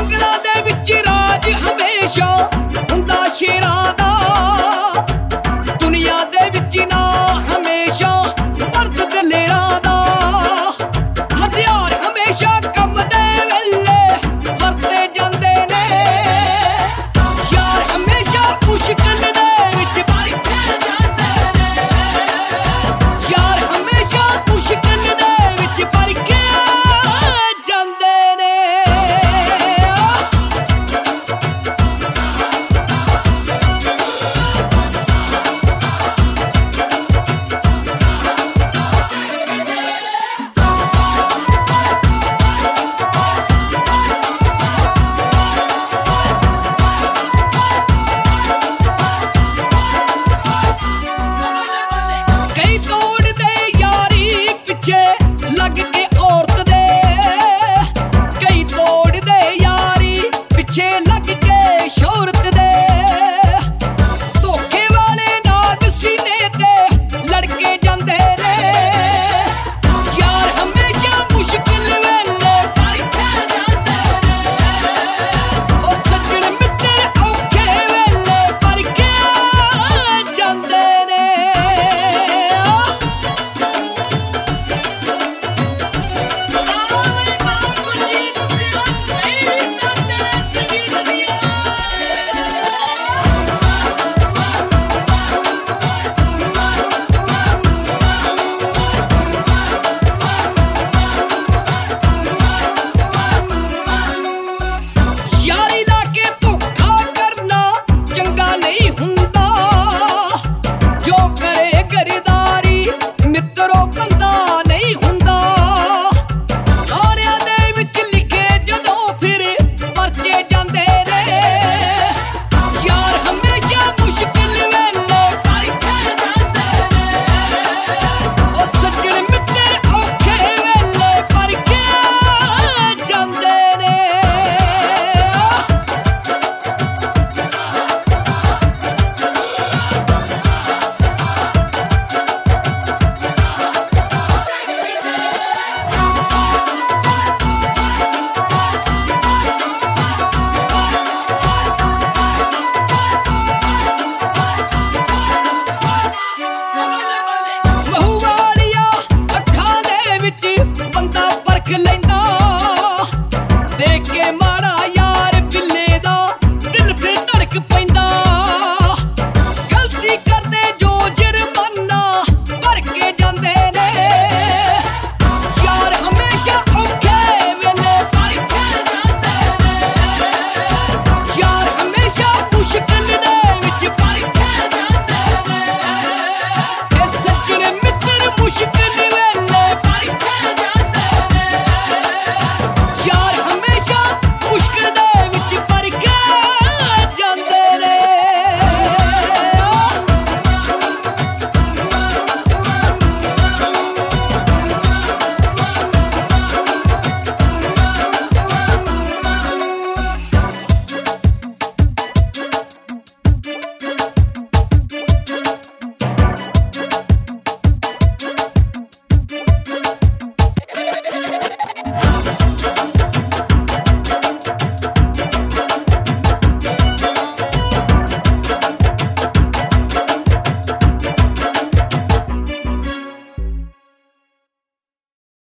ਜੰਗਲਾਂ ਦੇ ਵਿੱਚ ਰਾਜ ਹਮੇਸ਼ਾ ਹੁੰਦਾ ਸ਼ੇਰਾਂ ਦਾ। ਦੁਨੀਆ ਦੇ ਵਿੱਚ ਨਾ ਹਮੇਸ਼ਾ ਮਰਦ ਦਲੇਰਾਂ ਦਾ। ਹਥਿਆਰ ਹਮੇਸ਼ਾ ਕੰਮ ਦੇ ਵੇਲੇ ਵਰਤੇ ਜਾਂਦੇ ਨੇ। ਯਾਰ ਹਮੇਸ਼ਾ ਮੁਸ਼ਕਿਲ ਦੇ ਵਿੱਚ ਪਰਖੇ ਜਾਂਦੇ ਨੇ। ਯਾਰ ਹਮੇਸ਼ਾ ਮੁਸ਼ਕਿਲ ਦੇ ਵਿੱਚ ਪਰਖੇ ਜਾਂਦੇ ਨੇ। ਕਈ ਤੋੜਦੇ ਯਾਰੀ ਪਿੱਛੇ ਲੱਗ ਕੇ ਔਰਤ ਦੇ। ਕਈ ਤੋੜਦੇ ਯਾਰੀ ਪਿੱਛੇ ਲੱਗ ਕੇ ਸ਼ੋਹਰਤ ਦੇ। ਧੋਖੇ ਵਾਲੇ ਨਾਗ ਸੀਨੇ ਤੇ ਲੜਕੇ ਜਾਂਦੇ ਨੇ। ਯਾਰ ਹਮੇਸ਼ਾ ਮੁਸ਼ਕਿਲ ਵੇਲੇ ਪਰਖੇ ਜਾਂਦੇ ਨੇ। ਉਹ ਸੱਜਣ ਮਿੱਤਰ ਔਖੇ ਵੇਲੇ ਪਰਖੇ ਜਾਂਦੇ ਨੇ। ਯਾਰੀ ਲਾ ਕੇ ਧੋਖਾ ਕਰਨਾ ਚੰਗਾ ਨਹੀਂ ਹੁੰਦਾ। ਜੋ ਕਰੇ ਗਰਦਾਰੀ ਮਿੱਤਰੋ ਬੰਦਾ ਨਹੀਂ ਹੁੰਦਾ। ਤਾਰਿਆਂ ਦੇ ਵਿੱਚ ਲਿਖੇ ਜਦੋਂ ਫਿਰ ਪਰਚੇ ਜਾਂਦੇ ਨੇ। ਯਾਰ ਹਮੇਸ਼ਾ ਮੁਸ਼ਕਿਲ ਵੇਲੇ ਪਰਖੇ ਜਾਂਦੇ ਨੇ। ਉਹ ਸੱਜਣ ਮਿੱਤਰ ਔਖੇ ਵੇਲੇ ਪਰਖੇ ਜਾਂਦੇ ਨੇ। ਮੂੰਹ ਵਾਲੀਆਂ ਅੱਖਾਂ ਦੇ ਵਿੱਚ ਬੰਦਾ ਪਰਖ ਲੈਂਦਾ। ਦੇਖ ਕੇ ਮਾੜਾ ਯਾਰ ਬਿੱਲੇ ਦਾ ਦਿਲ ਫਿਰ ਧੜਕ ਪੈਂਦਾ। ਗਲਤੀ ਕਰਦੇ ਜੋ ਜੁਰਮਾਨਾ ਭਰ ਕੇ ਜਾਂਦੇ ਨੇ। ਯਾਰ ਹਮੇਸ਼ਾ ਔਖੇ ਵੇਲੇ ਪਰਖੇ ਜਾਂਦੇ ਨੇ। ਯਾਰ ਹਮੇਸ਼ਾ ਮੁਸ਼ਕਿਲ ਦੇ ਵਿੱਚ ਪਰਖੇ ਜਾਂਦੇ ਨੇ। ਇਹ ਸੱਜਣ ਮਿੱਤਰ ਮੁਸ਼ਕਿਲ ਵੇਲੇ ਪਰਖੇ ਜਾਂਦੇ ਨੇ। ਯਾਰ ਹਮੇਸ਼ਾ ਮੁਸ਼ਕਿਲ ਦੇ ਵਿੱਚ ਪਰਖੇ ਜਾਂਦੇ ਨੇ।